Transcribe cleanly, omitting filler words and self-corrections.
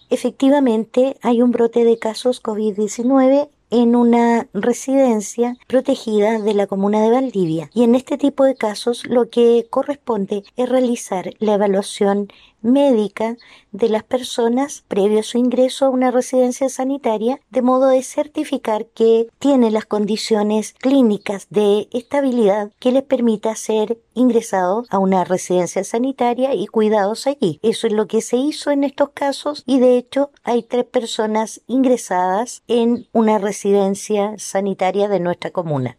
Efectivamente, hay un brote de casos COVID-19 en una residencia protegida de la comuna de Valdivia. Y en este tipo de casos lo que corresponde es realizar la evaluación médica de las personas previo a su ingreso a una residencia sanitaria, de modo de certificar que tienen las condiciones clínicas de estabilidad que les permita ser ingresados a una residencia sanitaria y cuidados allí. Eso es lo que se hizo en estos casos y de hecho hay 3 personas ingresadas en una residencia sanitaria de nuestra comuna.